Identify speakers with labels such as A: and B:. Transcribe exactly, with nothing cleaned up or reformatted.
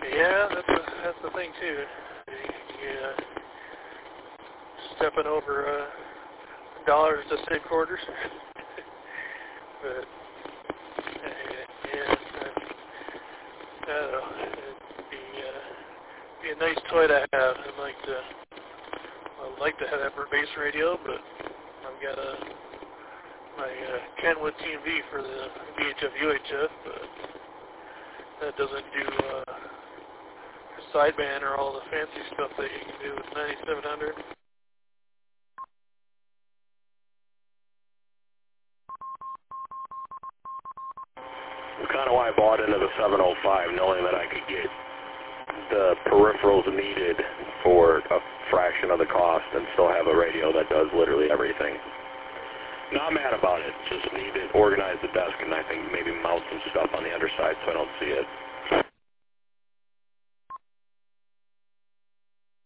A: Yeah, that's the, that's the thing too. Yeah, stepping over uh, dollars to save quarters. But yeah, it's, uh, I don't know. It'd be, uh, be a nice toy to have. I'd like to. I'd like to have that for base radio, but I've got a my uh, Kenwood Team V for the V H F U H F, but that doesn't do uh, sideband or all the fancy stuff that you can do with ninety-seven hundred.
B: That's kind of why I bought into the seven oh five, knowing that I could get the peripherals needed for a fraction of the cost and still have a radio that does literally everything. Not mad about it, just need to organize the desk and I think maybe mount some stuff on the underside so I don't see it.